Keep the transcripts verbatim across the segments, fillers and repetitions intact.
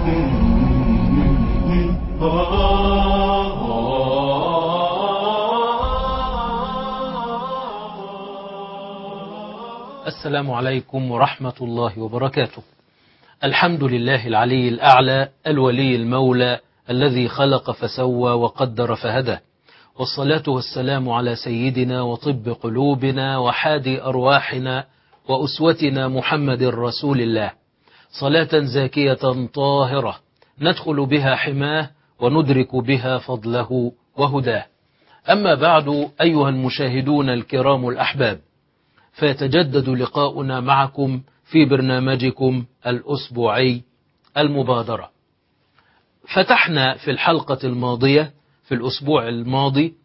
السلام عليكم ورحمة الله وبركاته. الحمد لله العلي الأعلى الولي المولى الذي خلق فسوى وقدر فهدى، والصلاة والسلام على سيدنا وطب قلوبنا وحادي أرواحنا وأسوتنا محمد رسول الله، صلاة زاكية طاهرة ندخل بها حماه وندرك بها فضله وهداه. أما بعد، أيها المشاهدون الكرام الأحباب، فيتجدد لقاؤنا معكم في برنامجكم الأسبوعي المبادرة. فتحنا في الحلقة الماضية في الأسبوع الماضي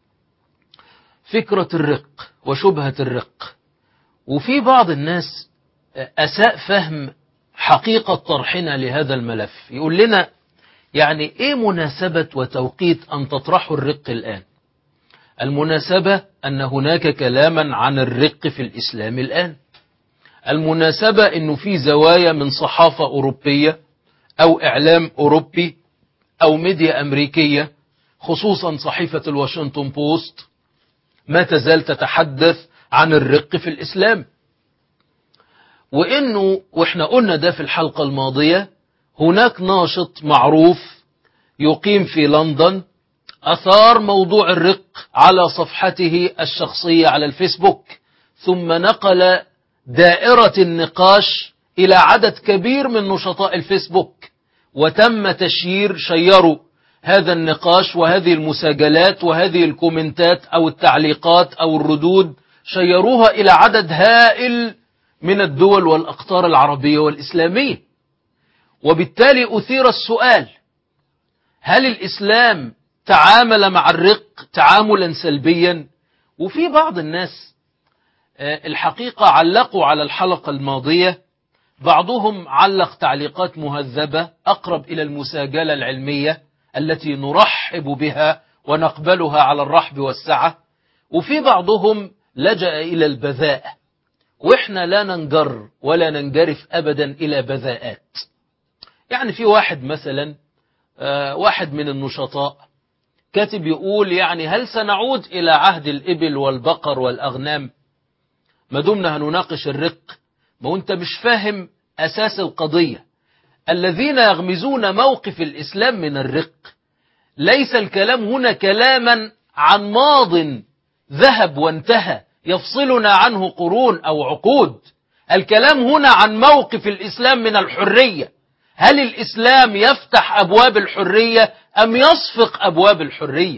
فكرة الرق وشبهة الرق، وفي بعض الناس أساء فهم حقيقة طرحنا لهذا الملف. يقول لنا يعني إيه مناسبة وتوقيت أن تطرحوا الرق الآن؟ المناسبة أن هناك كلاما عن الرق في الإسلام الآن. المناسبة أنه في زوايا من صحافة أوروبية أو إعلام أوروبي أو ميديا أمريكية، خصوصا صحيفة الواشنطن بوست، ما تزال تتحدث عن الرق في الإسلام. وإنه وإحنا قلنا ده في الحلقة الماضية، هناك ناشط معروف يقيم في لندن أثار موضوع الرق على صفحته الشخصية على الفيسبوك، ثم نقل دائرة النقاش إلى عدد كبير من نشطاء الفيسبوك، وتم تشيير شيروا هذا النقاش وهذه المساجلات وهذه الكومنتات أو التعليقات أو الردود، شيروها إلى عدد هائل من الدول والأقطار العربية والإسلامية. وبالتالي أثير السؤال: هل الإسلام تعامل مع الرق تعاملا سلبيا؟ وفي بعض الناس الحقيقة علقوا على الحلقة الماضية، بعضهم علق تعليقات مهذبة أقرب إلى المساجلة العلمية التي نرحب بها ونقبلها على الرحب والسعة، وفي بعضهم لجأ إلى البذاءة، وإحنا لا ننجر ولا ننجرف أبدا إلى بذاءات. يعني في واحد مثلا واحد من النشطاء كاتب يقول: يعني هل سنعود إلى عهد الإبل والبقر والأغنام ما دمنا هنناقش الرق؟ ما أنت مش فاهم أساس القضية. الذين يغمزون موقف الإسلام من الرق، ليس الكلام هنا كلاما عن ماض ذهب وانتهى يفصلنا عنه قرون أو عقود. الكلام هنا عن موقف الإسلام من الحرية. هل الإسلام يفتح أبواب الحرية أم يصفق أبواب الحرية؟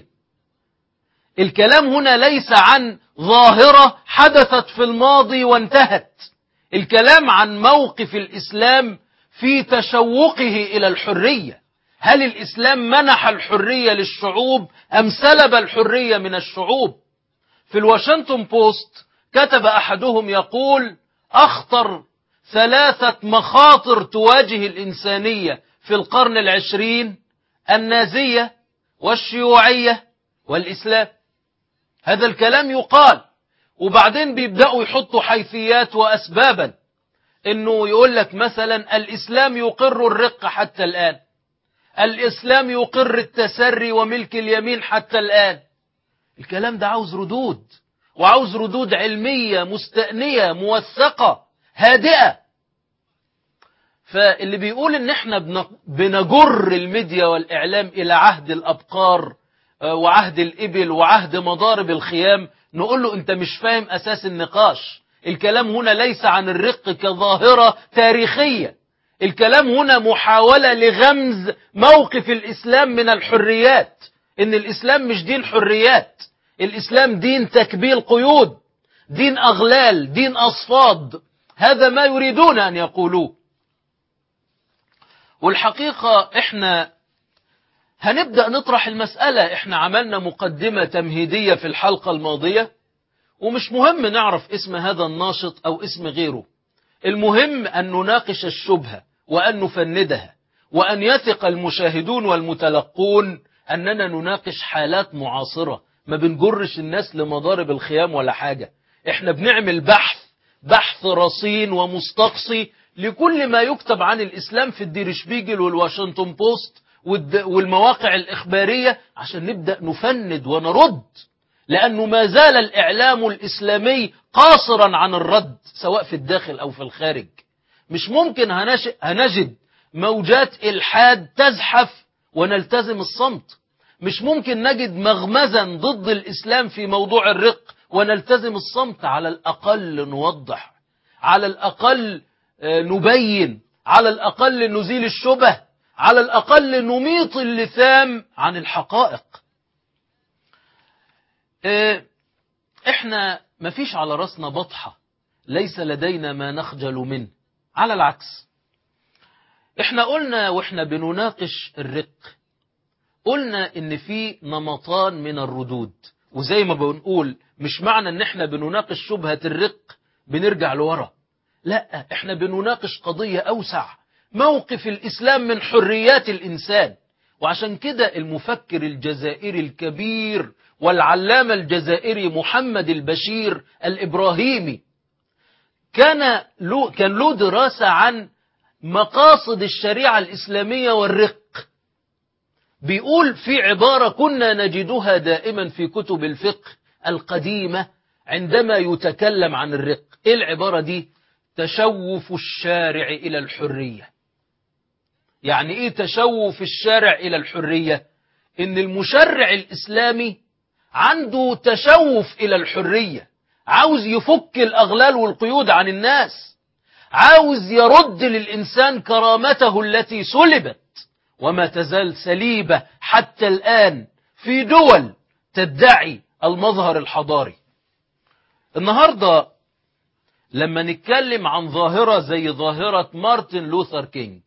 الكلام هنا ليس عن ظاهرة حدثت في الماضي وانتهت. الكلام عن موقف الإسلام في تشوقه إلى الحرية. هل الإسلام منح الحرية للشعوب أم سلب الحرية من الشعوب؟ في الواشنطن بوست كتب أحدهم يقول: أخطر ثلاثة مخاطر تواجه الإنسانية في القرن العشرين: النازية والشيوعية والإسلام. هذا الكلام يقال، وبعدين بيبدأوا يحطوا حيثيات وأسبابا، إنه يقول لك مثلا الإسلام يقر الرق حتى الآن، الإسلام يقر التسري وملك اليمين حتى الآن. الكلام ده عاوز ردود، وعاوز ردود علمية مستأنية موثقة هادئة. فاللي بيقول إن احنا بنجر الميديا والإعلام إلى عهد الأبقار وعهد الإبل وعهد مضارب الخيام، نقول له أنت مش فاهم أساس النقاش. الكلام هنا ليس عن الرق كظاهرة تاريخية. الكلام هنا محاولة لغمز موقف الإسلام من الحريات، إن الإسلام مش دين حريات، الإسلام دين تكبيل قيود، دين أغلال، دين أصفاد. هذا ما يريدون أن يقولوه. والحقيقة إحنا هنبدأ نطرح المسألة. إحنا عملنا مقدمة تمهيدية في الحلقة الماضية، ومش مهم نعرف اسم هذا الناشط أو اسم غيره. المهم أن نناقش الشبهة وأن نفندها، وأن يثق المشاهدون والمتلقون أننا نناقش حالات معاصرة، ما بنجرش الناس لمضارب الخيام ولا حاجة. إحنا بنعمل بحث بحث رصين ومستقصي لكل ما يكتب عن الإسلام في الدير شبيجل والواشنطن بوست والمواقع الإخبارية عشان نبدأ نفند ونرد، لأنه ما زال الإعلام الإسلامي قاصرا عن الرد سواء في الداخل أو في الخارج. مش ممكن هنجد موجات إلحاد تزحف ونلتزم الصمت. مش ممكن نجد مغمزا ضد الإسلام في موضوع الرق ونلتزم الصمت. على الأقل نوضح، على الأقل نبين، على الأقل نزيل الشبه، على الأقل نميط اللثام عن الحقائق. احنا مفيش على رأسنا بطحة، ليس لدينا ما نخجل منه، على العكس. احنا قلنا واحنا بنناقش الرق، قلنا ان في نمطان من الردود، وزي ما بنقول مش معنى ان احنا بنناقش شبهة الرق بنرجع لورا، لا، احنا بنناقش قضية اوسع، موقف الاسلام من حريات الانسان. وعشان كده المفكر الجزائري الكبير والعلامة الجزائري محمد البشير الإبراهيمي كان له كان له دراسة عن مقاصد الشريعة الإسلامية والرق. بيقول في عبارة كنا نجدها دائما في كتب الفقه القديمة عندما يتكلم عن الرق. ايه العبارة دي؟ تشوف الشارع إلى الحرية. يعني ايه تشوف الشارع إلى الحرية؟ ان المشرع الإسلامي عنده تشوف إلى الحرية، عاوز يفك الأغلال والقيود عن الناس، عاوز يرد للإنسان كرامته التي سلبت وما تزال سليبة حتى الآن في دول تدعي المظهر الحضاري. النهاردة لما نتكلم عن ظاهرة زي ظاهرة مارتن لوثر كينج،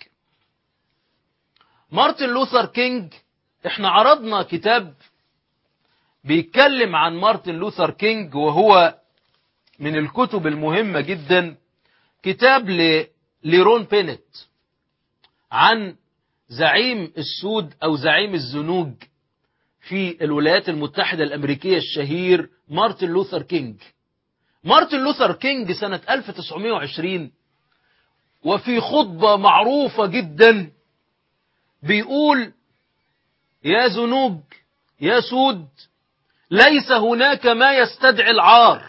مارتن لوثر كينج احنا عرضنا كتاب بيتكلم عن مارتن لوثر كينج، وهو من الكتب المهمة جدا، كتاب ليرون بينت عن زعيم السود أو زعيم الزنوج في الولايات المتحدة الأمريكية الشهير مارتن لوثر كينج. مارتن لوثر كينج سنة ألف وتسعمائة وعشرين وفي خطبة معروفة جدا بيقول: يا زنوج، يا سود، ليس هناك ما يستدعي العار،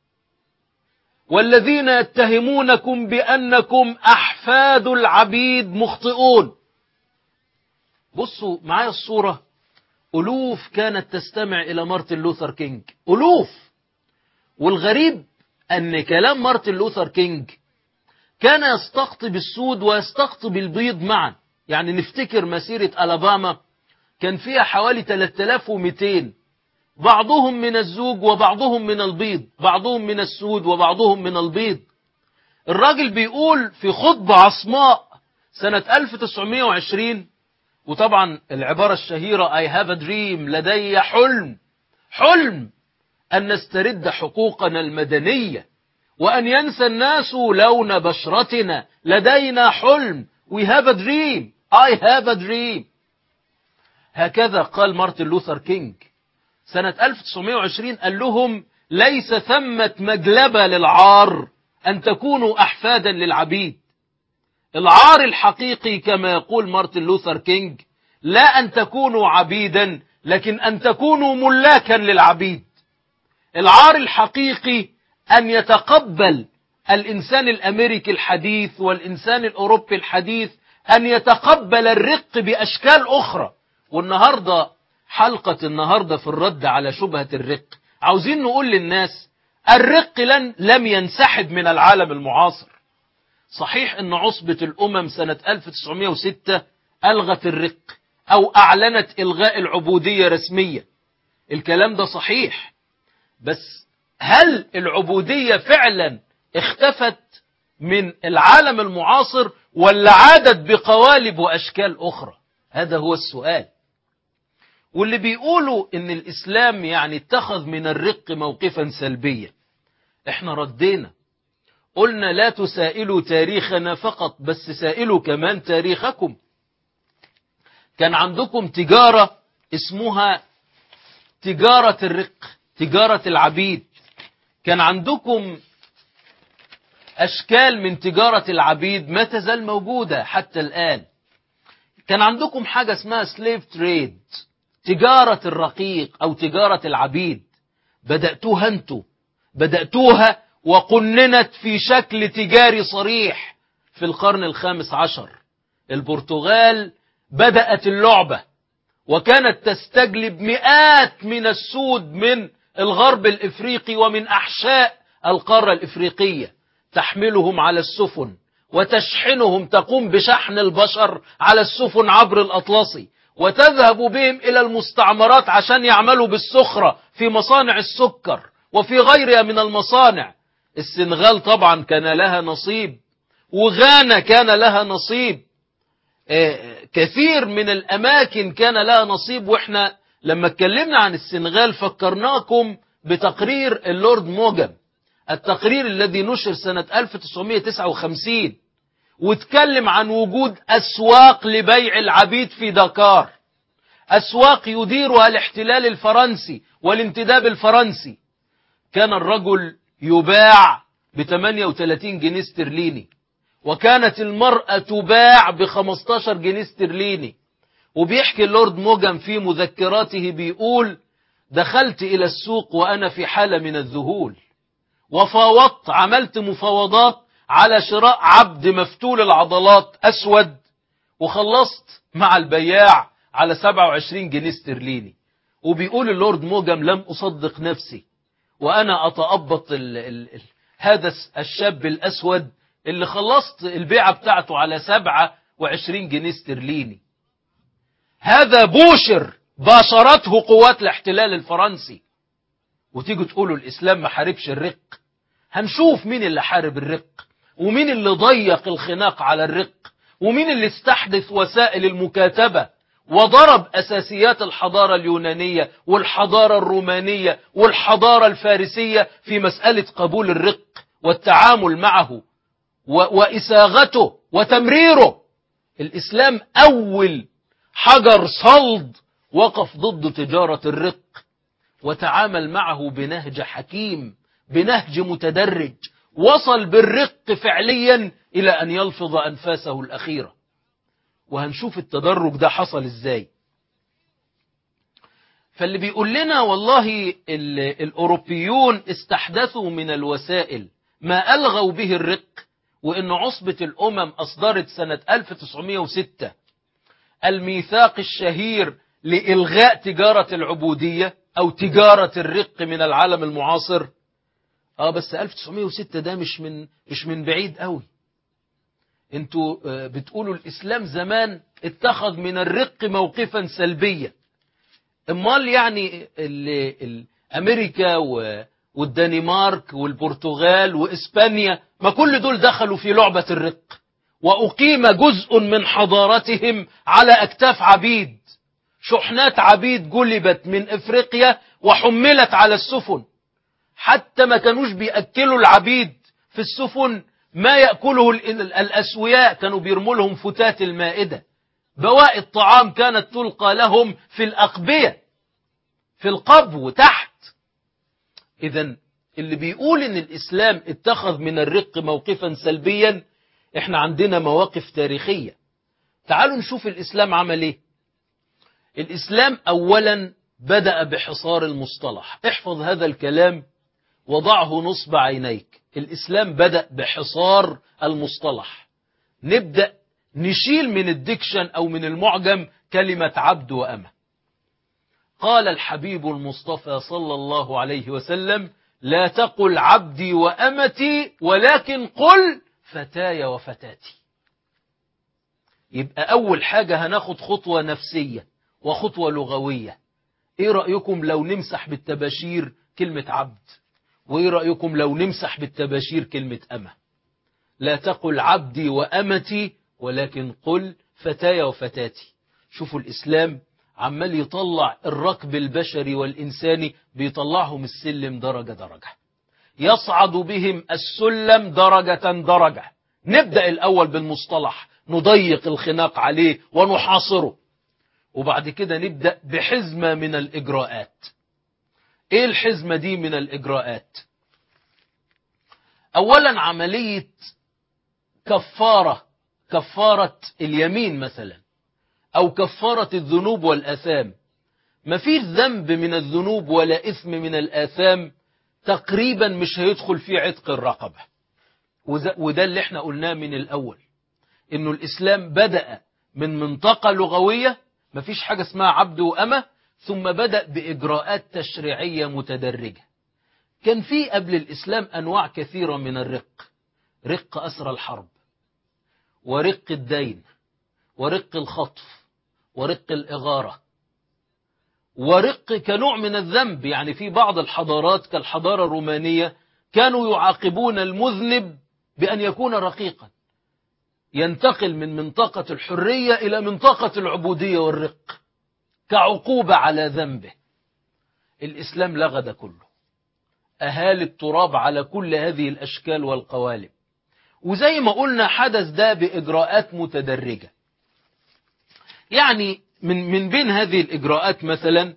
والذين يتهمونكم بأنكم أحفاد العبيد مخطئون. بصوا معايا الصورة، ألوف كانت تستمع إلى مارتن لوثر كينج، ألوف. والغريب أن كلام مارتن لوثر كينج كان يستقطب السود ويستقطب البيض معا. يعني نفتكر مسيرة ألاباما كان فيها حوالي ثلاثة آلاف ومئتين، بعضهم من الزوج وبعضهم من البيض، بعضهم من السود وبعضهم من البيض. الراجل بيقول في خطبة عصماء سنة ألف وتسعمائة وعشرين، وطبعا العبارة الشهيرة I have a dream، لدي حلم، حلم أن نسترد حقوقنا المدنية وأن ينسى الناس لون بشرتنا، لدينا حلم، we have a dream، I have a dream. هكذا قال مارتن لوثر كينج سنة ألف وتسعمائة وعشرين، قال لهم: ليس ثمة مجلبة للعار أن تكونوا أحفادا للعبيد. العار الحقيقي كما يقول مارتن لوثر كينج لا أن تكونوا عبيدا، لكن أن تكونوا ملاكا للعبيد. العار الحقيقي أن يتقبل الإنسان الأمريكي الحديث والإنسان الأوروبي الحديث أن يتقبل الرق بأشكال أخرى. والنهاردة حلقة النهاردة في الرد على شبهة الرق، عاوزين نقول للناس الرق لن لم ينسحب من العالم المعاصر. صحيح أن عصبة الأمم سنة ألف وتسعمائة وستة ألغت الرق أو أعلنت إلغاء العبودية رسميا، الكلام ده صحيح، بس هل العبودية فعلا اختفت من العالم المعاصر ولا عادت بقوالب وأشكال أخرى؟ هذا هو السؤال. واللي بيقولوا ان الاسلام يعني اتخذ من الرق موقفا سلبيا، احنا ردينا قلنا: لا تسائلوا تاريخنا فقط، بس سائلوا كمان تاريخكم. كان عندكم تجارة اسمها تجارة الرق، تجارة العبيد. كان عندكم أشكال من تجارة العبيد ما تزال موجودة حتى الآن. كان عندكم حاجة اسمها سليف تريد، تجارة الرقيق أو تجارة العبيد، بدأتوها أنتوا، بدأتوها وقننت في شكل تجاري صريح في القرن الخامس عشر. البرتغال بدأت اللعبة وكانت تستجلب مئات من السود من الغرب الإفريقي ومن أحشاء القارة الإفريقية، تحملهم على السفن وتشحنهم، تقوم بشحن البشر على السفن عبر الأطلسي، وتذهب بهم إلى المستعمرات عشان يعملوا بالسخرة في مصانع السكر وفي غيرها من المصانع. السنغال طبعا كان لها نصيب، وغانا كان لها نصيب، كثير من الأماكن كان لها نصيب. وإحنا لما اتكلمنا عن السنغال فكرناكم بتقرير اللورد موغان، التقرير الذي نشر سنة ألف وتسعمائة وتسعة وخمسين، واتكلم عن وجود أسواق لبيع العبيد في داكار، أسواق يديرها الاحتلال الفرنسي والانتداب الفرنسي. كان الرجل يباع ب ثمانية وثلاثين جنيه استرليني، وكانت المرأة تباع ب خمسة عشر جنيه استرليني. وبيحكي اللورد موغان في مذكراته بيقول: دخلت إلى السوق وأنا في حالة من الذهول، وفاوضت، عملت مفاوضات على شراء عبد مفتول العضلات أسود، وخلصت مع البياع على سبعة وعشرين جنيه استرليني. وبيقول اللورد موغان: لم أصدق نفسي وأنا أتأبط ال ال ال هذا الشاب الأسود اللي خلصت البيعة بتاعته على سبعة وعشرين جنيه استرليني. هذا بوشر باشرته قوات الاحتلال الفرنسي. وتيجوا تقولوا الإسلام ما حاربش الرق. هنشوف مين اللي حارب الرق، ومين اللي ضيق الخناق على الرق، ومين اللي استحدث وسائل المكاتبة وضرب أساسيات الحضارة اليونانية والحضارة الرومانية والحضارة الفارسية في مسألة قبول الرق والتعامل معه وإساغته وتمريره. الإسلام أول حجر صلد وقف ضد تجارة الرق، وتعامل معه بنهج حكيم، بنهج متدرج، وصل بالرق فعليا إلى أن يلفظ أنفاسه الأخيرة. وهنشوف التدرج ده حصل إزاي. فاللي بيقول لنا والله الأوروبيون استحدثوا من الوسائل ما ألغوا به الرق، وإن عصبة الأمم أصدرت سنة ألف وتسعمائة وستة الميثاق الشهير لإلغاء تجارة العبودية أو تجارة الرق من العالم المعاصر. آه بس ألف وتسعمائة وستة ده مش من مش من بعيد قوي. انتوا بتقولوا الإسلام زمان اتخذ من الرق موقفا سلبيا. امال يعني أمريكا والدنمارك والبرتغال وإسبانيا ما كل دول دخلوا في لعبة الرق، وأقيم جزء من حضارتهم على أكتاف عبيد. شحنات عبيد جلبت من إفريقيا وحملت على السفن، حتى ما كانوش بيأكلوا العبيد في السفن ما يأكله الأسوياء، كانوا بيرموا لهم فتات المائدة. بواقي الطعام كانت تلقى لهم في الأقبية، في القبو تحت. إذن اللي بيقول إن الإسلام اتخذ من الرق موقفا سلبيا، إحنا عندنا مواقف تاريخية. تعالوا نشوف الإسلام عمل إيه. الإسلام أولا بدأ بحصار المصطلح. احفظ هذا الكلام وضعه نصب عينيك. الإسلام بدأ بحصار المصطلح. نبدأ نشيل من الديكشن أو من المعجم كلمة عبد وأمة. قال الحبيب المصطفى صلى الله عليه وسلم: لا تقل عبدي وأمتي ولكن قل فتاي وفتاتي. يبقى أول حاجة هناخد خطوة نفسية وخطوة لغوية. إيه رأيكم لو نمسح بالتباشير كلمة عبد؟ وإيه رأيكم لو نمسح بالتباشير كلمة أمة؟ لا تقل عبدي وأمتي ولكن قل فتاي وفتاتي. شوفوا الإسلام عمال يطلع الركب البشري والإنساني، بيطلعهم السلم درجة درجة، يصعد بهم السلم درجة درجة. نبدأ الأول بالمصطلح، نضيق الخناق عليه ونحاصره، وبعد كده نبدأ بحزمة من الإجراءات. إيه الحزمة دي من الإجراءات؟ أولا عملية كفارة كفارة اليمين مثلا، أو كفارة الذنوب والآثام. ما فيش ذنب من الذنوب ولا إثم من الآثام تقريبا مش هيدخل فيه عتق الرقبة. وده اللي احنا قلناه من الأول، إنه الإسلام بدأ من منطقة لغوية، ما فيش حاجة اسمها عبد وأمة، ثم بدأ بإجراءات تشريعية متدرجة. كان في قبل الإسلام أنواع كثيرة من الرق، رق أسر الحرب، ورق الدين، ورق الخطف، ورق الإغارة، ورق كنوع من الذنب. يعني في بعض الحضارات كالحضارة الرومانية كانوا يعاقبون المذنب بأن يكون رقيقا، ينتقل من منطقة الحرية إلى منطقة العبودية والرق كعقوبة على ذنبه. الإسلام لغى ده كله، أهال التراب على كل هذه الأشكال والقوالب. وزي ما قلنا حدث ده بإجراءات متدرجة. يعني من من بين هذه الإجراءات مثلا،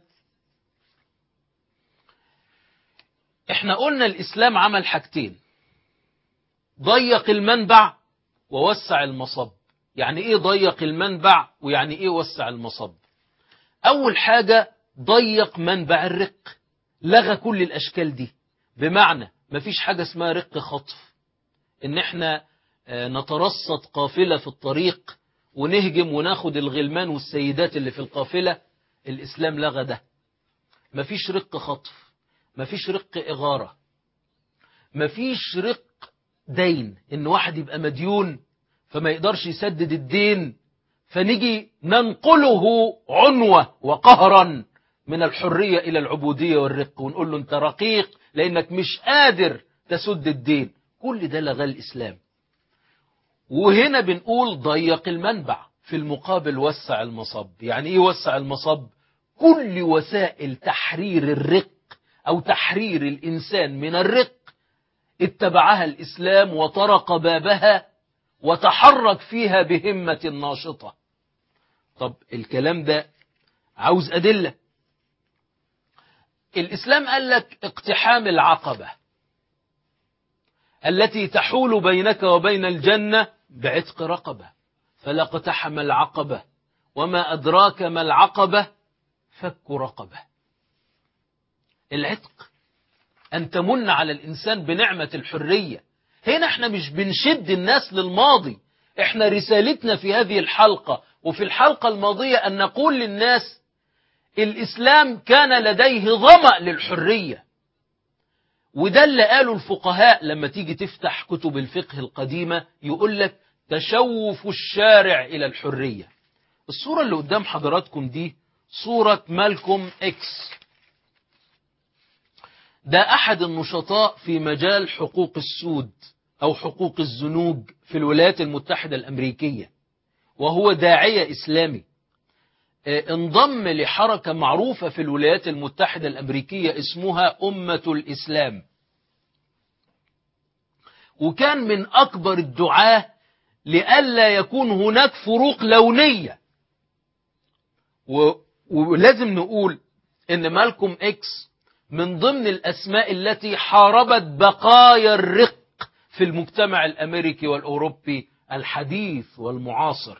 احنا قلنا الإسلام عمل حاجتين: ضيق المنبع ووسع المصب. يعني ايه ضيق المنبع ويعني ايه وسع المصب؟ اول حاجة ضيق منبع الرق، لغى كل الاشكال دي، بمعنى مفيش حاجة اسمها رق خطف، ان احنا نترصد قافلة في الطريق ونهجم وناخد الغلمان والسيدات اللي في القافلة. الإسلام لغى ده. مفيش رق خطف، مفيش رق إغارة، مفيش رق دين، إن واحد يبقى مديون فما يقدرش يسدد الدين فنيجي ننقله عنوة وقهرا من الحرية إلى العبودية والرق، ونقول له أنت رقيق لأنك مش قادر تسد الدين. كل ده لغى الإسلام. وهنا بنقول ضيق المنبع، في المقابل وسع المصب. يعني ايه وسع المصب؟ كل وسائل تحرير الرق او تحرير الانسان من الرق اتبعها الاسلام وطرق بابها وتحرك فيها بهمة ناشطة. طب الكلام ده عاوز ادلة. الاسلام قال لك اقتحام العقبة التي تحول بينك وبين الجنة بعتق رقبة، فلا اقتحم العقبة وما أدراك ما العقبة فك رقبة. العتق أن تمن على الإنسان بنعمة الحرية. هنا احنا مش بنشد الناس للماضي، احنا رسالتنا في هذه الحلقة وفي الحلقة الماضية أن نقول للناس الإسلام كان لديه ظمأ للحرية. وده اللي قالوا الفقهاء لما تيجي تفتح كتب الفقه القديمة، يقول لك تشوف الشارع إلى الحرية. الصورة اللي قدام حضراتكم دي صورة مالكوم إكس، ده أحد النشطاء في مجال حقوق السود أو حقوق الزنوج في الولايات المتحدة الأمريكية، وهو داعية إسلامي. انضم لحركة معروفة في الولايات المتحدة الأمريكية اسمها أمة الإسلام، وكان من أكبر الدعاة لئلا يكون هناك فروق لونية. ولازم نقول إن مالكوم إكس من ضمن الأسماء التي حاربت بقايا الرق في المجتمع الأمريكي والأوروبي الحديث والمعاصر.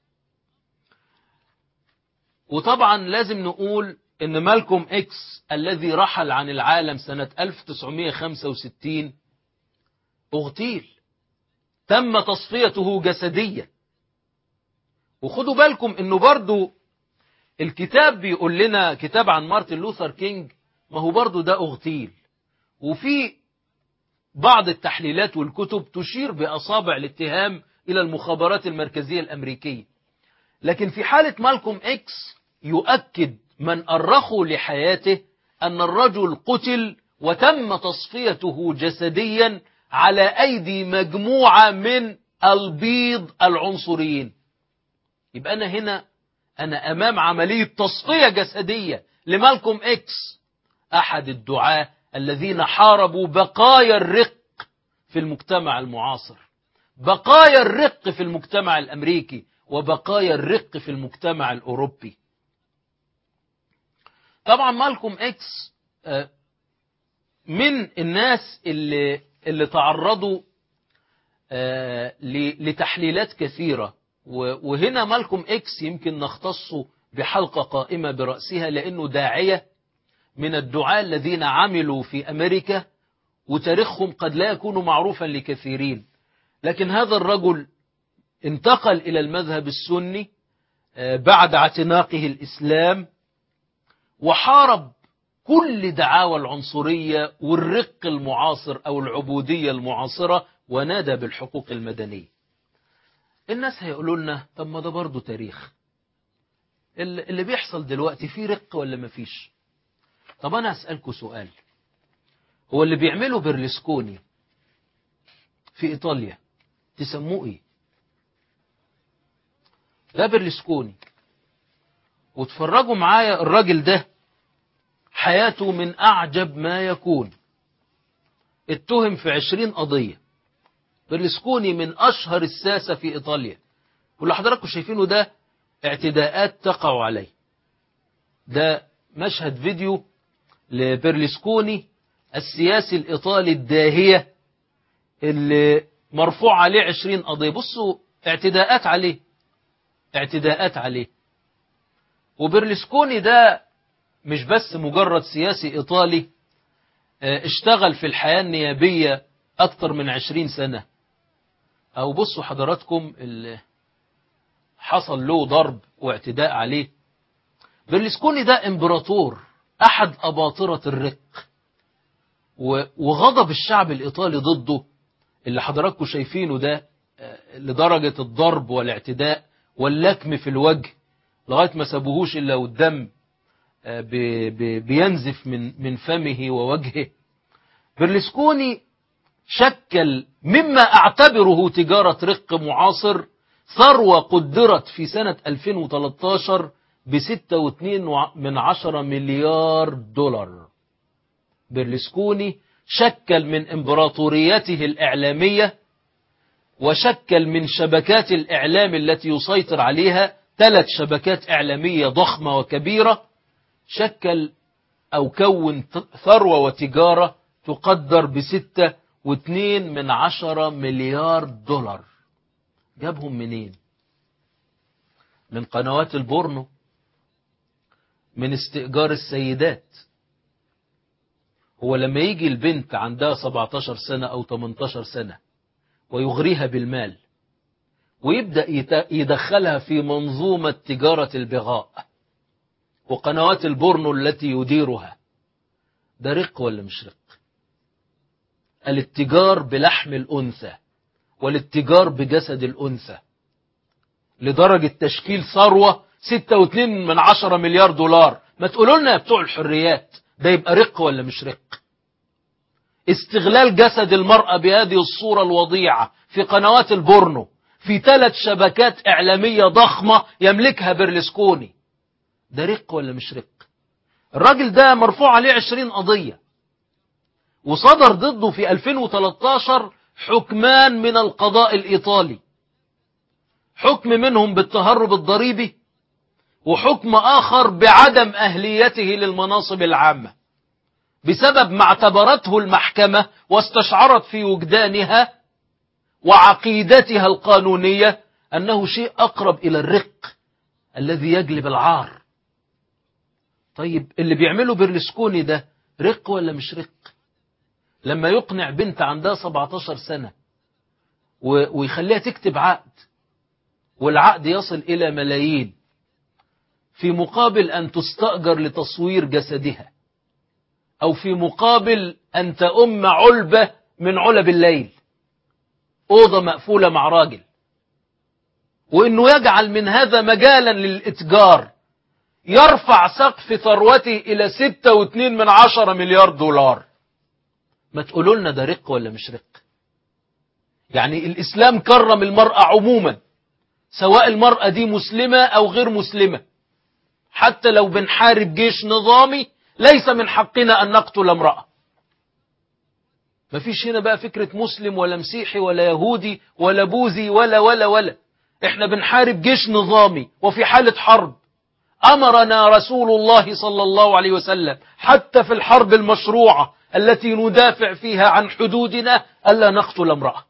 وطبعا لازم نقول إن مالكوم إكس الذي رحل عن العالم سنة ألف وتسعمائة وخمسة وستين اغتيل، تم تصفيته جسديا. وخدوا بالكم إنه برضو الكتاب بيقول لنا، كتاب عن مارتن لوثر كينج، ما هو برضو ده اغتيل. وفي بعض التحليلات والكتب تشير بأصابع الاتهام إلى المخابرات المركزية الأمريكية. لكن في حالة مالكوم إكس يؤكد من أرخوا لحياته أن الرجل قتل وتم تصفيته جسديا على أيدي مجموعة من البيض العنصريين. يبقى أنا هنا أنا أمام عملية تصفية جسدية لمالكوم إكس، أحد الدعاة الذين حاربوا بقايا الرق في المجتمع المعاصر، بقايا الرق في المجتمع الأمريكي وبقايا الرق في المجتمع الأوروبي. طبعا مالكوم إكس من الناس اللي اللي تعرضوا لتحليلات كثيرة، وهنا مالكوم إكس يمكن نختصه بحلقة قائمة برأسها، لأنه داعية من الدعاة الذين عملوا في أمريكا وتاريخهم قد لا يكون معروفا لكثيرين، لكن هذا الرجل انتقل إلى المذهب السني بعد اعتناقه الإسلام، وحارب كل دعاوى العنصرية والرق المعاصر أو العبودية المعاصرة، ونادى بالحقوق المدنية. الناس هيقولوا لنا طب ما ده برضه تاريخ، اللي بيحصل دلوقتي فيه رق ولا ما فيش؟ طب أنا أسألكوا سؤال، هو اللي بيعمله برلسكوني في إيطاليا تسموه إيه؟ ده برلسكوني، وتفرجوا معايا الراجل ده حياته من أعجب ما يكون. اتهم في عشرين قضية. برلسكوني من أشهر الساسة في إيطاليا، واللي حضراتكم شايفينه ده اعتداءات تقع عليه. ده مشهد فيديو لبرلسكوني السياسي الإيطالي الداهية اللي مرفوع عليه عشرين قضية. بصوا اعتداءات عليه اعتداءات عليه. وبرلسكوني ده مش بس مجرد سياسي إيطالي اشتغل في الحياة النيابية أكثر من عشرين سنة. أو بصوا حضراتكم اللي حصل له ضرب واعتداء عليه. برلسكوني ده إمبراطور، أحد أباطرة الرق، وغضب الشعب الإيطالي ضده اللي حضراتكم شايفينه ده لدرجة الضرب والاعتداء واللكم في الوجه لغاية ما سابوهوش إلا والدم بينزف من من فمه ووجهه. برلسكوني شكل مما أعتبره تجارة رق معاصر ثروة قدرت في سنة ألفين وثلاثة عشر بستة واثنين من عشرة مليار دولار. برلسكوني شكل من إمبراطوريته الإعلامية وشكل من شبكات الإعلام التي يسيطر عليها ثلاث شبكات إعلامية ضخمة وكبيرة، شكل أو كون ثروة وتجارة تقدر بستة واثنين من عشرة مليار دولار. جابهم منين؟ من قنوات البورنو، من استئجار السيدات. هو لما يجي البنت عندها سبعة عشر سنة أو ثمانية عشر سنة ويغريها بالمال ويبدأ يدخلها في منظومة تجارة البغاء وقنوات البورنو التي يديرها، ده رق ولا مش رق؟ الاتجار بلحم الأنثى والاتجار بجسد الأنثى لدرجة تشكيل ثروة ستة واثنين من عشرة مليار دولار. ما تقولوا لنا يا بتوع الحريات ده يبقى رق ولا مش رق؟ استغلال جسد المرأة بهذه الصورة الوضيعة في قنوات البورنو في ثلاث شبكات إعلامية ضخمة يملكها برلسكوني، ده رق ولا مش رق؟ الراجل ده مرفوع عليه عشرين قضية، وصدر ضده في ألفين وثلاثة عشر حكمان من القضاء الإيطالي، حكم منهم بالتهرب الضريبي وحكم آخر بعدم أهليته للمناصب العامة بسبب ما اعتبرته المحكمة واستشعرت في وجدانها وعقيدتها القانونية أنه شيء أقرب إلى الرق الذي يجلب العار. طيب اللي بيعمله برلسكوني ده رق ولا مش رق؟ لما يقنع بنت عندها سبعة عشر سنة ويخليها تكتب عقد، والعقد يصل إلى ملايين في مقابل أن تستأجر لتصوير جسدها، أو في مقابل أن تأم علبة من علب الليل، أوضة مقفولة مع راجل، وإنه يجعل من هذا مجالا للإتجار يرفع سقف ثروته إلى ستة واثنين من عشرة مليار دولار. ما تقولوا لنا ده رق ولا مش رق؟ يعني الإسلام كرم المرأة عموما، سواء المرأة دي مسلمة أو غير مسلمة. حتى لو بنحارب جيش نظامي ليس من حقنا أن نقتل امرأة. ما فيش هنا بقى فكرة مسلم ولا مسيحي ولا يهودي ولا بوذي ولا ولا ولا. احنا بنحارب جيش نظامي وفي حالة حرب. أمرنا رسول الله صلى الله عليه وسلم حتى في الحرب المشروعة التي ندافع فيها عن حدودنا ألا نقتل امرأة.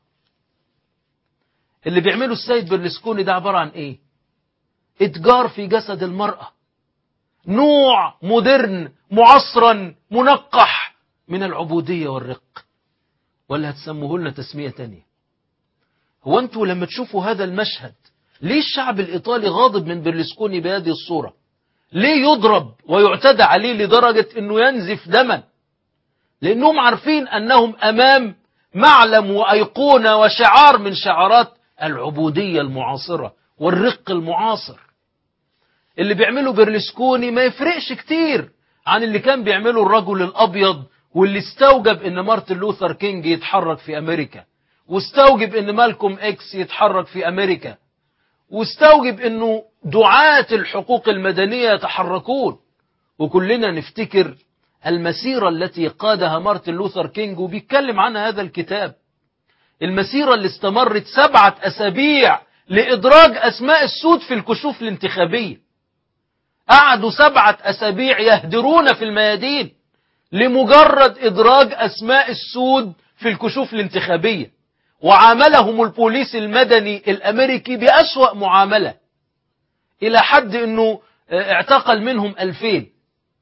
اللي بيعمله السيد برلسكوني ده عبارة عن إيه؟ إتجار في جسد المرأة، نوع مودرن معصرا منقح من العبودية والرق. ولا هتسموه لنا تسمية تانية؟ هو أنتوا لما تشوفوا هذا المشهد ليه الشعب الإيطالي غاضب من برلسكوني بهذه الصورة؟ ليه يضرب ويعتدى عليه لدرجة أنه ينزف دما؟ لأنهم عارفين أنهم أمام معلم وأيقونة وشعار من شعارات العبودية المعاصرة والرق المعاصر. اللي بيعمله برلسكوني ما يفرقش كتير عن اللي كان بيعمله الرجل الأبيض، واللي استوجب أن مارتن لوثر كينج يتحرك في أمريكا، واستوجب أن مالكوم إكس يتحرك في أمريكا، واستوجب أنه دعاة الحقوق المدنية يتحركون. وكلنا نفتكر المسيرة التي قادها مارتن لوثر كينج وبيتكلم عنها هذا الكتاب، المسيرة اللي استمرت سبعة أسابيع لإدراج أسماء السود في الكشوف الانتخابية. قعدوا سبعة أسابيع يهدرون في الميادين لمجرد إدراج أسماء السود في الكشوف الانتخابية، وعاملهم البوليس المدني الأمريكي بأسوأ معاملة، إلى حد أنه اعتقل منهم ألفين.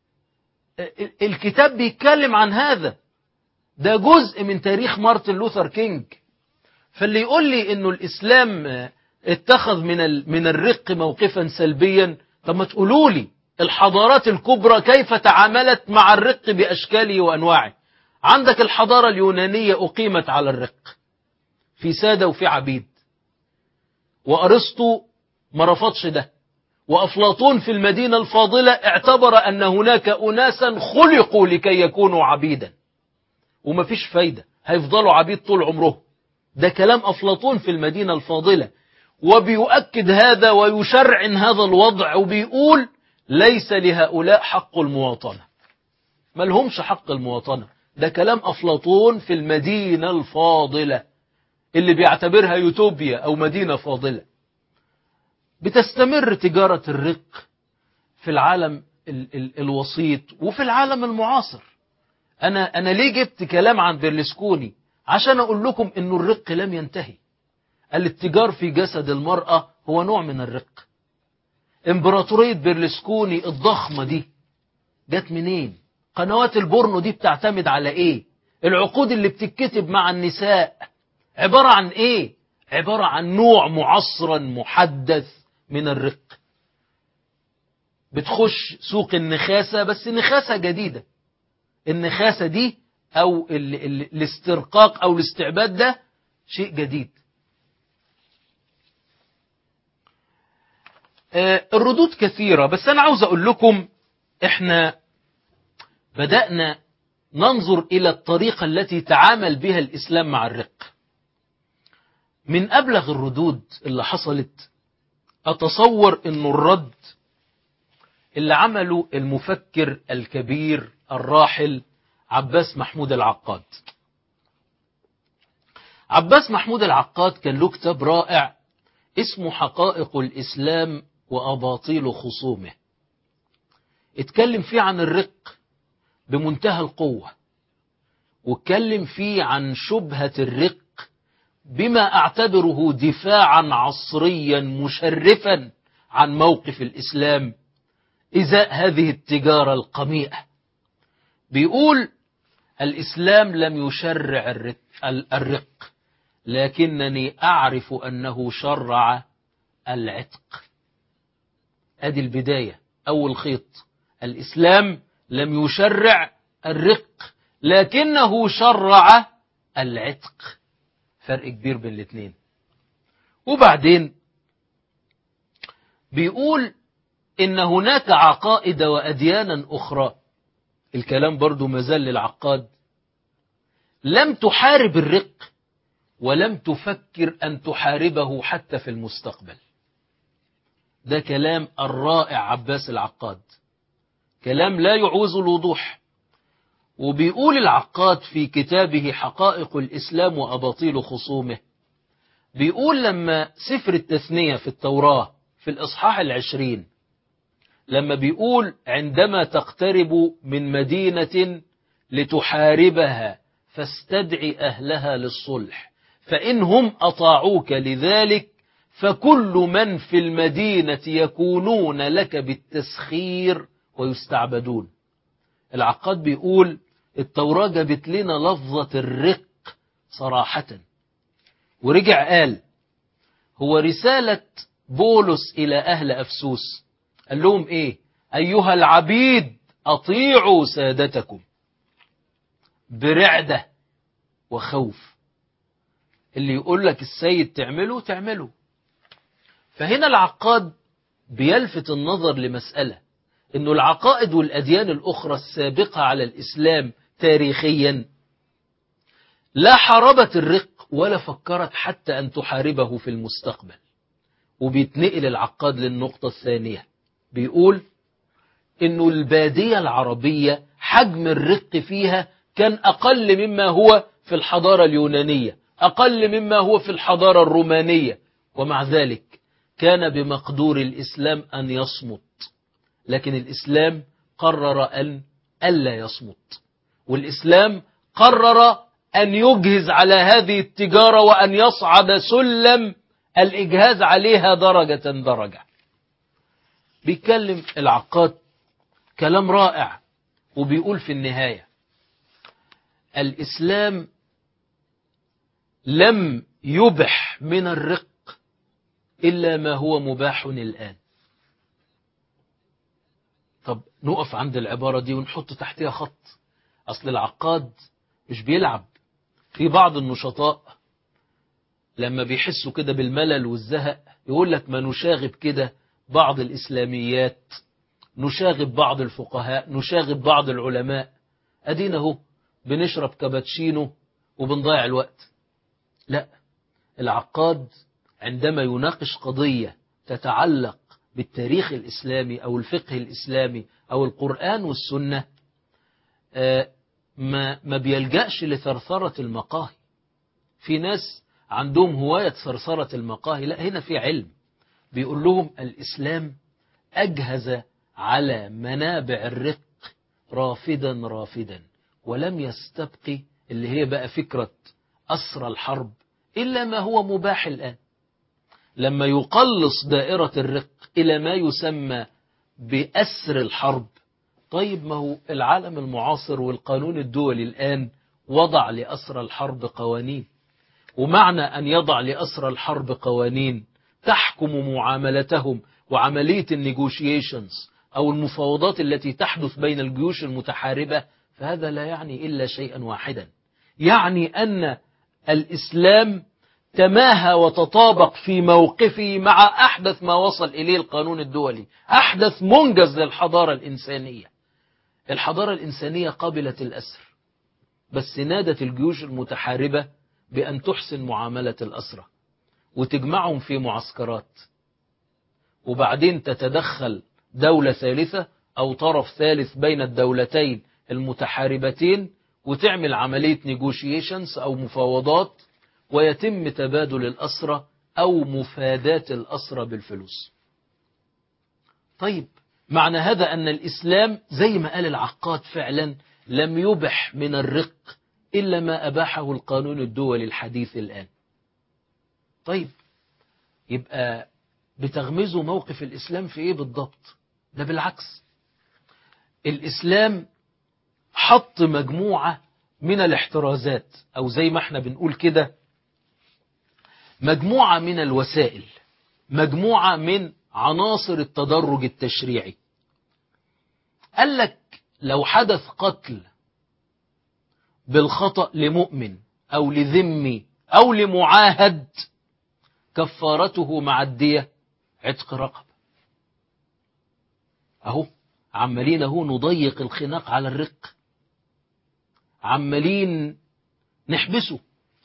الكتاب بيتكلم عن هذا، ده جزء من تاريخ مارتن لوثر كينج. فاللي يقول لي أنه الإسلام اتخذ من من الرق موقفا سلبيا، طب ما تقولوا لي الحضارات الكبرى كيف تعاملت مع الرق بأشكاله وأنواعه. عندك الحضارة اليونانية أقيمت على الرق، في سادة وفي عبيد، وأرسطو ما رفضش ده، وأفلاطون في المدينة الفاضلة اعتبر أن هناك أناسا خلقوا لكي يكونوا عبيدا، وما فيش فايدة، هيفضلوا عبيد طول عمرهم. ده كلام أفلاطون في المدينة الفاضلة، وبيؤكد هذا ويشرعن هذا الوضع، وبيقول ليس لهؤلاء حق المواطنة، ما لهمش حق المواطنة. ده كلام أفلاطون في المدينة الفاضلة اللي بيعتبرها يوتوبيا أو مدينة فاضلة. بتستمر تجارة الرق في العالم ال ال الوسيط وفي العالم المعاصر. أنا, أنا ليه جبت كلام عن برلسكوني؟ عشان أقول لكم إنه الرق لم ينتهي. الاتجار في جسد المرأة هو نوع من الرق. امبراطورية برلسكوني الضخمة دي جت منين؟ قنوات البورنو دي بتعتمد على ايه؟ العقود اللي بتتكتب مع النساء عبارة عن ايه؟ عبارة عن نوع معصرا محدث من الرق. بتخش سوق النخاسة، بس نخاسة جديدة. النخاسة دي او ال ال الاسترقاق او الاستعباد ده شيء جديد. الردود كثيرة، بس أنا عاوز أقول لكم إحنا بدأنا ننظر إلى الطريقة التي تعامل بها الإسلام مع الرق. من أبلغ الردود اللي حصلت أتصور إنه الرد اللي عمله المفكر الكبير الراحل عباس محمود العقاد. عباس محمود العقاد كان له كتاب رائع اسمه حقائق الإسلام وأباطيل خصومه. اتكلم فيه عن الرق بمنتهى القوة، واتكلم فيه عن شبهة الرق بما أعتبره دفاعا عصريا مشرفا عن موقف الإسلام إزاء هذه التجارة القميئة. بيقول الإسلام لم يشرع الرق، لكنني أعرف أنه شرع العتق. أدي البداية، أول خيط. الإسلام لم يشرع الرق، لكنه شرع العتق. فرق كبير بين الاثنين. وبعدين بيقول إن هناك عقائد وأديانا أخرى، الكلام برضو مازال للعقاد، لم تحارب الرق ولم تفكر أن تحاربه حتى في المستقبل. ده كلام الرائع عباس العقاد، كلام لا يعوز الوضوح. وبيقول العقاد في كتابه حقائق الإسلام وأباطيل خصومه، بيقول لما سفر التثنية في التوراة في الإصحاح العشرين، لما بيقول عندما تقترب من مدينة لتحاربها فاستدع أهلها للصلح، فإنهم أطاعوك لذلك فكل من في المدينة يكونون لك بالتسخير ويستعبدون. العقاد بيقول التوراة جابت لنا لفظة الرق صراحة، ورجع قال هو رسالة بولس إلى أهل أفسوس قال لهم إيه؟ أيها العبيد أطيعوا سادتكم برعدة وخوف. اللي يقول لك السيد تعمله تعمله. فهنا العقاد بيلفت النظر لمسألة، إنه العقائد والأديان الأخرى السابقة على الإسلام تاريخيا لا حاربت الرق ولا فكرت حتى أن تحاربه في المستقبل. وبيتنقل العقاد للنقطة الثانية، بيقول إنه البادية العربية حجم الرق فيها كان أقل مما هو في الحضارة اليونانية، أقل مما هو في الحضارة الرومانية، ومع ذلك كان بمقدور الإسلام أن يصمت. لكن الإسلام قرر أن ألا يصمت، والإسلام قرر أن يجهز على هذه التجارة وأن يصعد سلم الإجهاز عليها درجة درجة. بيتكلم العقاد كلام رائع، وبيقول في النهاية الإسلام لم يبح من الرق إلا ما هو مباح الآن. طب نقف عند العبارة دي ونحط تحتها خط. أصل العقاد مش بيلعب. في بعض النشطاء لما بيحسوا كده بالملل والزهق يقول لك ما نشاغب كده بعض الإسلاميات، نشاغب بعض الفقهاء، نشاغب بعض العلماء، أدينا هو بنشرب كابتشينو وبنضيع الوقت. لا، العقاد عندما يناقش قضية تتعلق بالتاريخ الإسلامي أو الفقه الإسلامي أو القرآن والسنة ما ما بيلجأش لثرثرة المقاهي. في ناس عندهم هواية ثرثرة المقاهي، لا، هنا في علم. بيقول لهم الإسلام أجهز على منابع الرق رافدا رافدا، ولم يستبقي اللي هي بقى فكرة أسر الحرب إلا ما هو مباح الآن. لما يقلص دائرة الرق إلى ما يسمى بأسر الحرب، طيب ما هو العالم المعاصر والقانون الدولي الآن وضع لأسر الحرب قوانين، ومعنى أن يضع لأسر الحرب قوانين تحكم معاملتهم وعملية النيغوشيشنز أو المفاوضات التي تحدث بين الجيوش المتحاربة، فهذا لا يعني إلا شيئا واحدا، يعني أن الإسلام تماهى وتطابق في موقفه مع أحدث ما وصل إليه القانون الدولي، أحدث منجز للحضارة الإنسانية. الحضارة الإنسانية قبلت الأسر، بس نادت الجيوش المتحاربة بأن تحسن معاملة الأسرة وتجمعهم في معسكرات، وبعدين تتدخل دولة ثالثة أو طرف ثالث بين الدولتين المتحاربتين وتعمل عملية نيغوشيشنز أو مفاوضات، ويتم تبادل الأسرة أو مفاداة الأسرة بالفلوس. طيب معنى هذا أن الإسلام زي ما قال العقاد فعلا لم يبح من الرق إلا ما أباحه القانون الدولي الحديث الآن. طيب يبقى بتغمزوا موقف الإسلام في إيه بالضبط؟ ده بالعكس، الإسلام حط مجموعة من الاحترازات، أو زي ما احنا بنقول كده مجموعة من الوسائل، مجموعة من عناصر التدرج التشريعي. قال لك لو حدث قتل بالخطأ لمؤمن أو لذمي أو لمعاهد، كفارته مع الدية عتق رقبة. أهو عمالين أهو نضيق الخناق على الرق، عمالين نحبسه.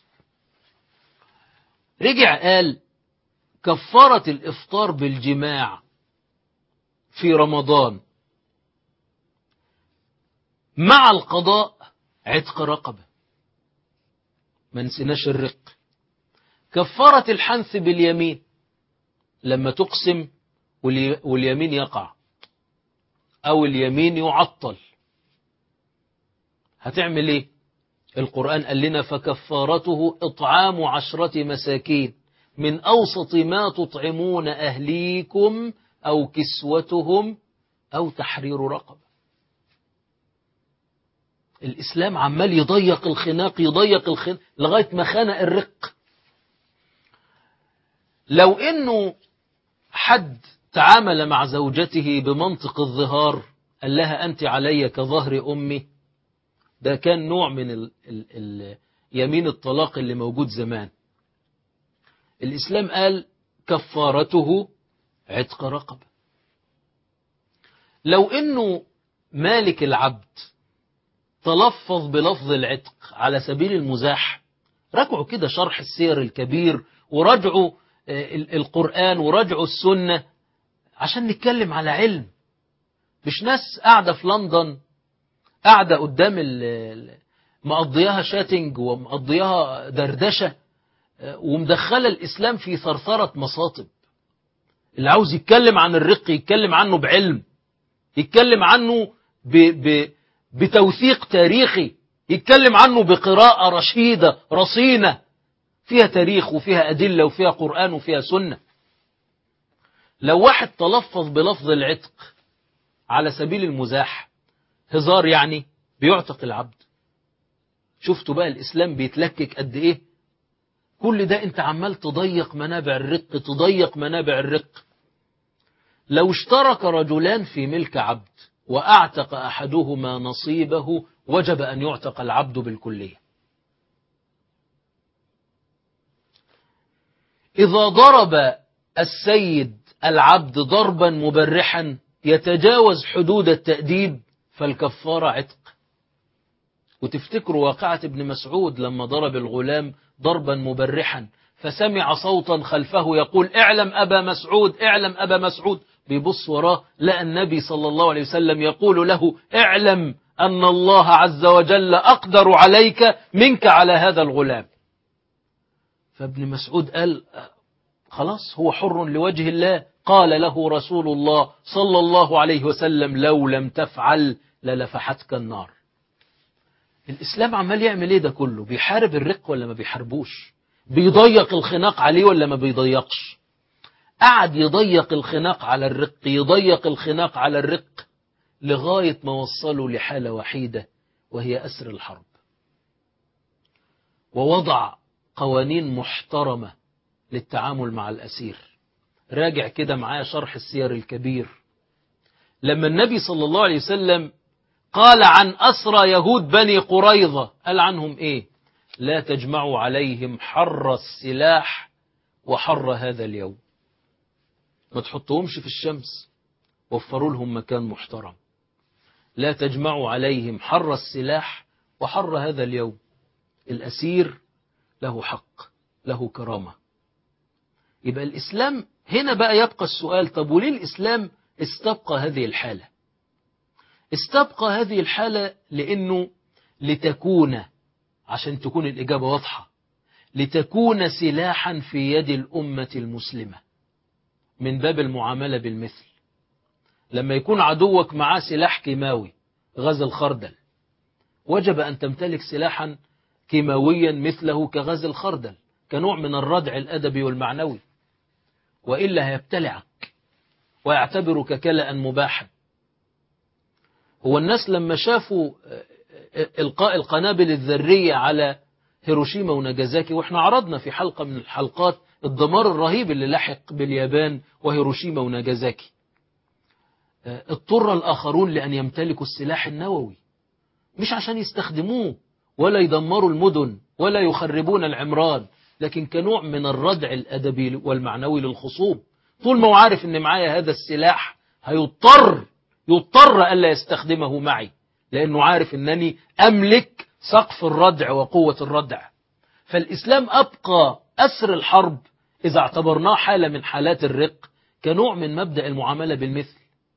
رجع قال كفارة الإفطار بالجماع في رمضان مع القضاء عتق رقبة، ما نسيناش الرق. كفارة الحنث باليمين لما تقسم واليمين يقع أو اليمين يعطل، هتعمل ايه؟ القرآن قال لنا فكفارته إطعام عشرة مساكين من أوسط ما تطعمون أهليكم أو كسوتهم أو تحرير رقبة. الإسلام عمال يضيق الخناق يضيق الخناق لغاية ما خنق الرق. لو إنه حد تعامل مع زوجته بمنطق الظهار قال لها أنت علي كظهر أمي، ده كان نوع من ال ال ال يمين الطلاق اللي موجود زمان. الإسلام قال كفارته عتق رقبة. لو إنه مالك العبد تلفظ بلفظ العتق على سبيل المزاح، راجعوا كده شرح السير الكبير وراجعوا القرآن وراجعوا السنة عشان نتكلم على علم، مش ناس قاعدة في لندن قاعدة قدام مقضيها شاتنج ومقضيها دردشة ومدخلة الإسلام في ثرثرة مصاطب. اللي عاوز يتكلم عن الرق يتكلم عنه بعلم، يتكلم عنه ب ب بتوثيق تاريخي، يتكلم عنه بقراءة رشيدة رصينة فيها تاريخ وفيها أدلة وفيها قرآن وفيها سنة. لو واحد تلفظ بلفظ العتق على سبيل المزاح هزار يعني بيعتق العبد، شفتوا بقى الإسلام بيتلكك قد إيه؟ كل ده أنت عمال تضيق منابع الرق تضيق منابع الرق. لو اشترك رجلان في ملك عبد وأعتق أحدهما نصيبه وجب أن يعتق العبد بالكلية. إذا ضرب السيد العبد ضربا مبرحا يتجاوز حدود التأديب فالكفارة عتق. وتفتكروا واقعة ابن مسعود لما ضرب الغلام ضربا مبرحا فسمع صوتا خلفه يقول اعلم أبا مسعود اعلم أبا مسعود، بيبص وراه لقى النبي صلى الله عليه وسلم يقول له اعلم أن الله عز وجل أقدر عليك منك على هذا الغلام. فابن مسعود قال خلاص هو حر لوجه الله. قال له رسول الله صلى الله عليه وسلم لو لم تفعل للفحتك النار. الإسلام عمال يعمل ايه ده كله؟ بيحارب الرق ولا ما بيحاربوش؟ بيضيق الخناق عليه ولا ما بيضيقش؟ قعد يضيق الخناق على الرق يضيق الخناق على الرق لغاية ما وصلوا لحالة وحيدة وهي أسر الحرب، ووضع قوانين محترمة للتعامل مع الأسير. راجع كده معايا شرح السير الكبير. لما النبي صلى الله عليه وسلم قال عن أسرى يهود بني قريظة قال عنهم إيه؟ لا تجمعوا عليهم حر السلاح وحر هذا اليوم، ما تحطهمش في الشمس، وفروا لهم مكان محترم. لا تجمعوا عليهم حر السلاح وحر هذا اليوم. الأسير له حق له كرامة. يبقى الإسلام هنا بقى يبقى السؤال، طب وليه الإسلام استبقى هذه الحالة؟ استبقى هذه الحالة لأنه لتكون، عشان تكون الإجابة واضحة، لتكون سلاحا في يد الأمة المسلمة من باب المعاملة بالمثل. لما يكون عدوك معاه سلاح كيماوي غاز الخردل وجب أن تمتلك سلاحا كيماويا مثله كغاز الخردل كنوع من الردع الأدبي والمعنوي، وإلا هيبتلعك ويعتبرك كلأ مباحا. هو الناس لما شافوا إلقاء القنابل الذرية على هيروشيما وناجازاكي، وإحنا عرضنا في حلقة من الحلقات الدمار الرهيب اللي لحق باليابان وهيروشيما وناجازاكي، اضطر الآخرون لأن يمتلكوا السلاح النووي، مش عشان يستخدموه ولا يدمروا المدن ولا يخربون العمران، لكن كنوع من الردع الأدبي والمعنوي للخصوم. طول ما هو عارف ان معايا هذا السلاح هيضطر يضطر ألا يستخدمه معي، لأنه عارف أنني أملك سقف الردع وقوة الردع. فالإسلام أبقى أسر الحرب إذا اعتبرناه حالة من حالات الرق كنوع من مبدأ المعاملة بالمثل.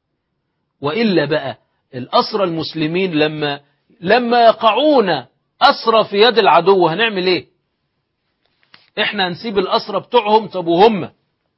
وإلا بقى الأسرى المسلمين لما لما يقعون أسرى في يد العدو هنعمل إيه؟ إحنا هنسيب الأسرى بتوعهم؟ طب وهم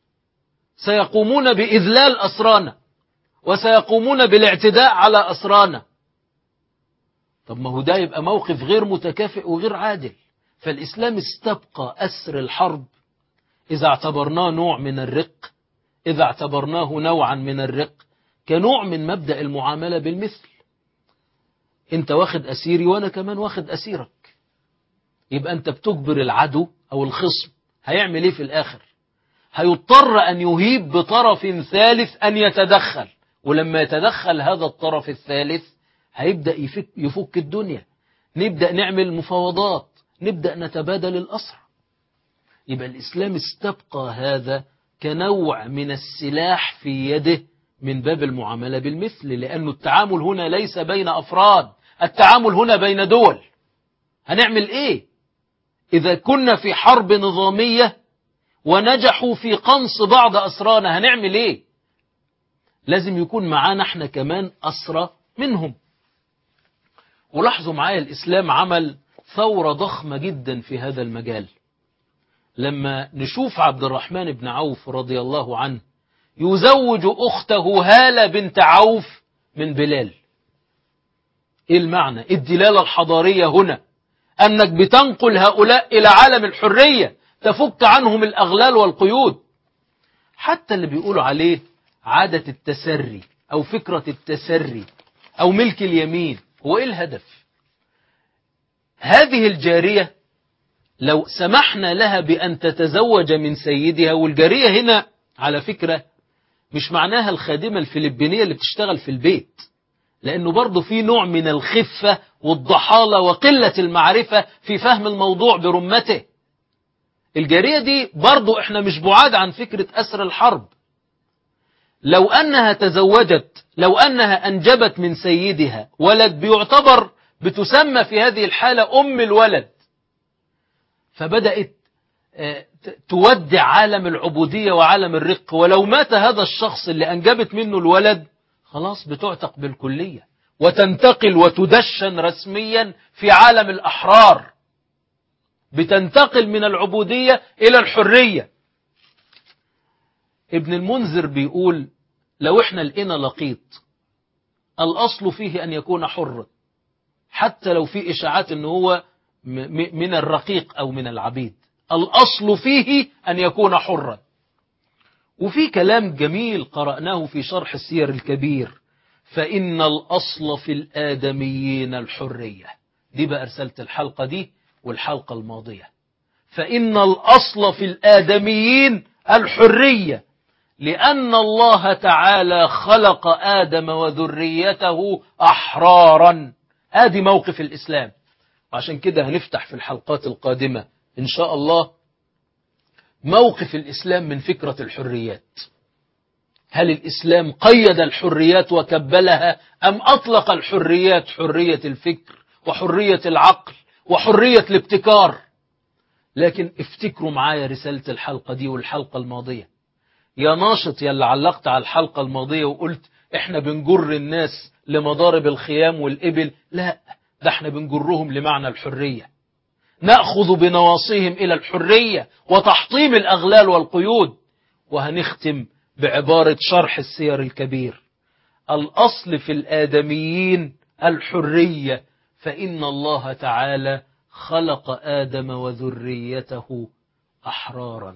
سيقومون بإذلال أسرانا وسيقومون بالاعتداء على أسرانا. طب ما هو ده يبقى موقف غير متكافئ وغير عادل. فالإسلام استبقى أسر الحرب إذا اعتبرناه نوع من الرق، إذا اعتبرناه نوعا من الرق كنوع من مبدأ المعاملة بالمثل. أنت واخد أسيري وأنا كمان واخد أسيرك، يبقى أنت بتجبر العدو أو الخصم هيعمل إيه في الآخر؟ هيضطر أن يهيب بطرف ثالث أن يتدخل، ولما يتدخل هذا الطرف الثالث هيبدأ يفك, يفك الدنيا، نبدأ نعمل مفاوضات، نبدأ نتبادل الأسرى. يبقى الإسلام استبقى هذا كنوع من السلاح في يده من باب المعاملة بالمثل، لأن التعامل هنا ليس بين أفراد، التعامل هنا بين دول. هنعمل إيه إذا كنا في حرب نظامية ونجحوا في قنص بعض أسرانا؟ هنعمل إيه؟ لازم يكون معانا احنا كمان أسرى منهم. ولاحظوا معايا الإسلام عمل ثورة ضخمة جدا في هذا المجال. لما نشوف عبد الرحمن بن عوف رضي الله عنه يزوج أخته هالة بنت عوف من بلال، إيه المعنى؟ الدلالة الحضارية هنا أنك بتنقل هؤلاء إلى عالم الحرية، تفك عنهم الأغلال والقيود. حتى اللي بيقولوا عليه عادة التسري أو فكرة التسري أو ملك اليمين، هو إيه الهدف؟ هذه الجارية لو سمحنا لها بأن تتزوج من سيدها، والجارية هنا على فكرة مش معناها الخادمة الفلبينية اللي بتشتغل في البيت، لأنه برضو في نوع من الخفة والضحالة وقلة المعرفة في فهم الموضوع برمته. الجارية دي برضو احنا مش بعاد عن فكرة أسر الحرب. لو أنها تزوجت، لو أنها أنجبت من سيدها ولد، بيعتبر بتسمى في هذه الحالة أم الولد، فبدأت تودع عالم العبودية وعالم الرق. ولو مات هذا الشخص اللي أنجبت منه الولد خلاص بتعتق بالكلية وتنتقل وتدشن رسميا في عالم الأحرار، بتنتقل من العبودية إلى الحرية. ابن المنذر بيقول لو احنا لقينا لقيط الأصل فيه أن يكون حرا، حتى لو في إشاعات أنه هو من الرقيق أو من العبيد، الأصل فيه أن يكون حرا. وفي كلام جميل قرأناه في شرح السير الكبير، فإن الأصل في الآدميين الحرية. دي بقى رسالة الحلقة دي والحلقة الماضية. فإن الأصل في الآدميين الحرية، لأن الله تعالى خلق آدم وذريته أحرارا. هذه موقف الإسلام. وعشان كده هنفتح في الحلقات القادمة إن شاء الله موقف الإسلام من فكرة الحريات. هل الإسلام قيد الحريات وكبلها، أم أطلق الحريات، حرية الفكر وحرية العقل وحرية الابتكار؟ لكن افتكروا معايا رسالة الحلقة دي والحلقة الماضية. يا ناشط يا اللي علقت على الحلقة الماضية وقلت احنا بنجر الناس لمضارب الخيام والإبل، لا، ده احنا بنجرهم لمعنى الحرية، نأخذ بنواصيهم إلى الحرية وتحطيم الأغلال والقيود. وهنختم بعبارة شرح السير الكبير: الأصل في الآدميين الحرية، فإن الله تعالى خلق آدم وذريته أحرارا.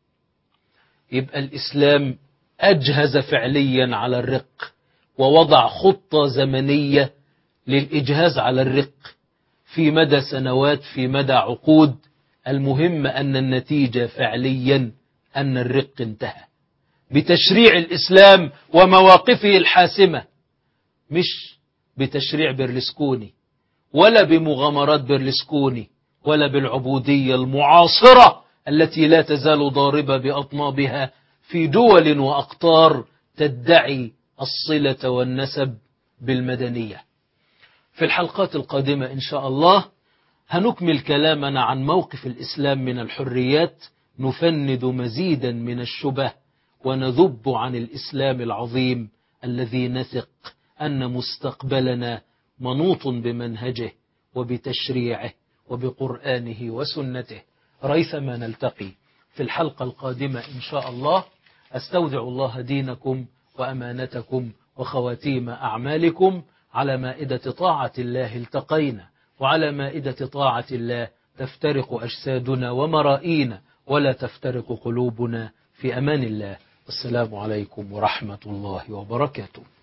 يبقى الإسلام أجهز فعليا على الرق، ووضع خطة زمنية للإجهاز على الرق في مدى سنوات، في مدى عقود. المهم أن النتيجة فعليا أن الرق انتهى بتشريع الإسلام ومواقفه الحاسمة، مش بتشريع برلسكوني ولا بمغامرات برلسكوني ولا بالعبودية المعاصرة التي لا تزال ضاربة بأطنابها في دول وأقطار تدعي الصلة والنسب بالمدنية. في الحلقات القادمة إن شاء الله هنكمل كلامنا عن موقف الإسلام من الحريات، نفند مزيدا من الشبه ونذب عن الإسلام العظيم الذي نثق أن مستقبلنا منوط بمنهجه وبتشريعه وبقرآنه وسنته. ريثما نلتقي في الحلقة القادمة إن شاء الله. أستودع الله دينكم وأمانتكم وخواتيم أعمالكم، على مائدة طاعة الله التقينا، وعلى مائدة طاعة الله تفترق أجسادنا ومرائينا، ولا تفترق قلوبنا. في أمان الله. السلام عليكم ورحمة الله وبركاته.